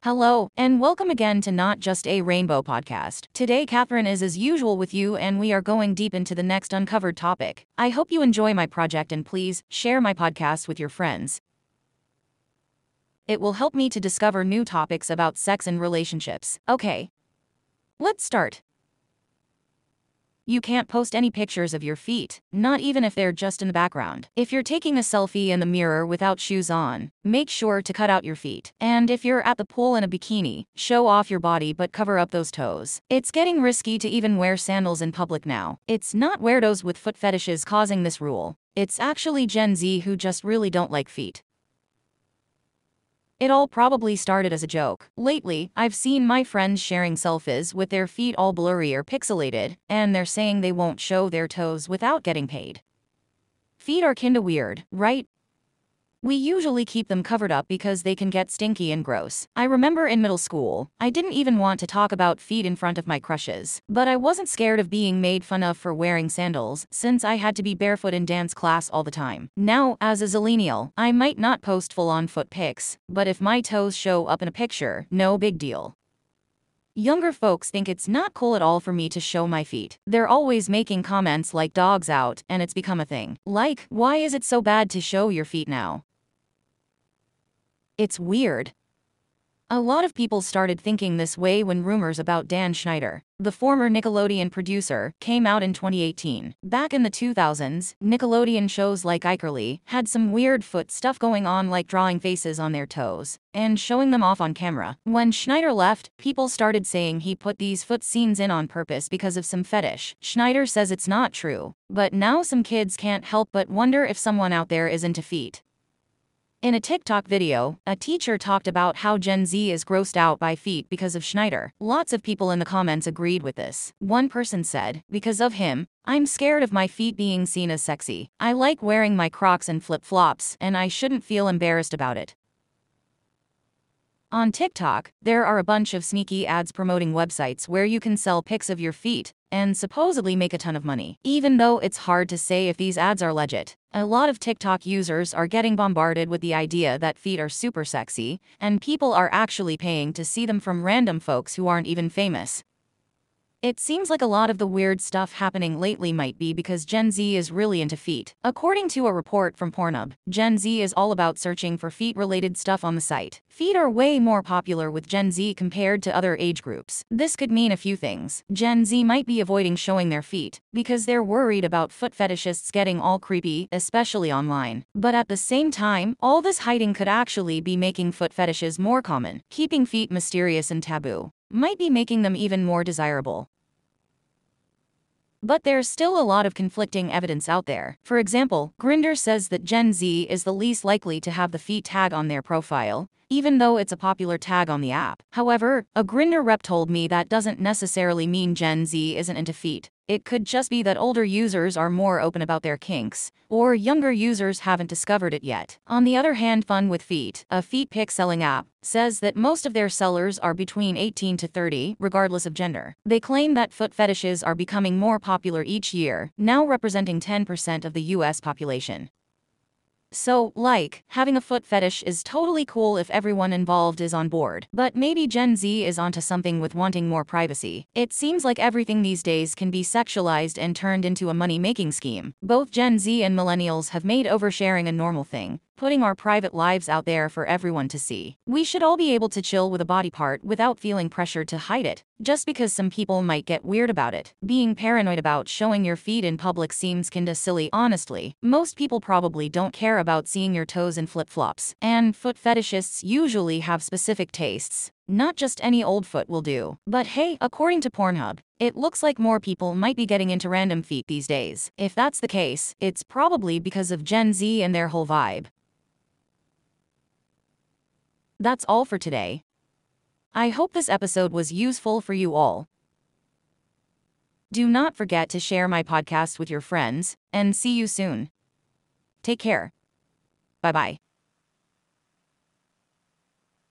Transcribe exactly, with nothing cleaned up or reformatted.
Hello, and welcome again to Not Just a Rainbow podcast. Today, Catherine is as usual with you, and we are going deep into the next uncovered topic. I hope you enjoy my project and please share my podcast with your friends. It will help me to discover new topics about sex and relationships. Okay, let's start. You can't post any pictures of your feet, not even if they're just in the background. If you're taking a selfie in the mirror without shoes on, make sure to cut out your feet. And if you're at the pool in a bikini, show off your body but cover up those toes. It's getting risky to even wear sandals in public now. It's not weirdos with foot fetishes causing this rule. It's actually Gen Z who just really don't like feet. It all probably started as a joke. Lately, I've seen my friends sharing selfies with their feet all blurry or pixelated, and they're saying they won't show their toes without getting paid. Feet are kinda weird, right? We usually keep them covered up because they can get stinky and gross. I remember in middle school, I didn't even want to talk about feet in front of my crushes. But I wasn't scared of being made fun of for wearing sandals, since I had to be barefoot in dance class all the time. Now, as a zillennial, I might not post full-on foot pics, but if my toes show up in a picture, no big deal. Younger folks think it's not cool at all for me to show my feet. They're always making comments like dogs out, and it's become a thing. Like, why is it so bad to show your feet now? It's weird. A lot of people started thinking this way when rumors about Dan Schneider, the former Nickelodeon producer, came out in twenty eighteen. Back in the two thousands, Nickelodeon shows like iCarly had some weird foot stuff going on, like drawing faces on their toes and showing them off on camera. When Schneider left, people started saying he put these foot scenes in on purpose because of some fetish. Schneider says it's not true, but now some kids can't help but wonder if someone out there is into feet. In a TikTok video, a teacher talked about how Gen Z is grossed out by feet because of Schneider. Lots of people in the comments agreed with this. One person said, "Because of him, I'm scared of my feet being seen as sexy. I like wearing my Crocs and flip-flops, and I shouldn't feel embarrassed about it." On TikTok, there are a bunch of sneaky ads promoting websites where you can sell pics of your feet and supposedly make a ton of money. Even though it's hard to say if these ads are legit, a lot of TikTok users are getting bombarded with the idea that feet are super sexy, and people are actually paying to see them from random folks who aren't even famous. It seems like a lot of the weird stuff happening lately might be because Gen Z is really into feet. According to a report from Pornhub, Gen Z is all about searching for feet-related stuff on the site. Feet are way more popular with Gen Z compared to other age groups. This could mean a few things. Gen Z might be avoiding showing their feet because they're worried about foot fetishists getting all creepy, especially online. But at the same time, all this hiding could actually be making foot fetishes more common. Keeping feet mysterious and taboo might be making them even more desirable. But there's still a lot of conflicting evidence out there. For example, Grindr says that Gen Z is the least likely to have the feet tag on their profile, even though it's a popular tag on the app. However, a Grindr rep told me that doesn't necessarily mean Gen Z isn't into feet. It could just be that older users are more open about their kinks, or younger users haven't discovered it yet. On the other hand, Fun with Feet, a feet pic selling app, says that most of their sellers are between eighteen to thirty, regardless of gender. They claim that foot fetishes are becoming more popular each year, now representing ten percent of the U S population. So, like, having a foot fetish is totally cool if everyone involved is on board. But maybe Gen Z is onto something with wanting more privacy. It seems like everything these days can be sexualized and turned into a money-making scheme. Both Gen Z and millennials have made oversharing a normal thing, putting our private lives out there for everyone to see. We should all be able to chill with a body part without feeling pressured to hide it, just because some people might get weird about it. Being paranoid about showing your feet in public seems kinda silly, honestly. Most people probably don't care about seeing your toes in flip-flops, and foot fetishists usually have specific tastes. Not just any old foot will do. But hey, according to Pornhub, it looks like more people might be getting into random feet these days. If that's the case, it's probably because of Gen Z and their whole vibe. That's all for today. I hope this episode was useful for you all. Do not forget to share my podcast with your friends, and see you soon. Take care. Bye-bye.